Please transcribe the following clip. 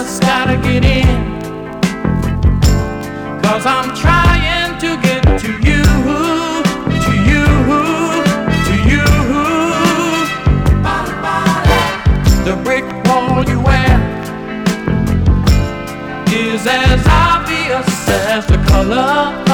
just gotta get in, 'cause I'm trying to get to you, to you, to you. The brick wall you wear is as obvious as the color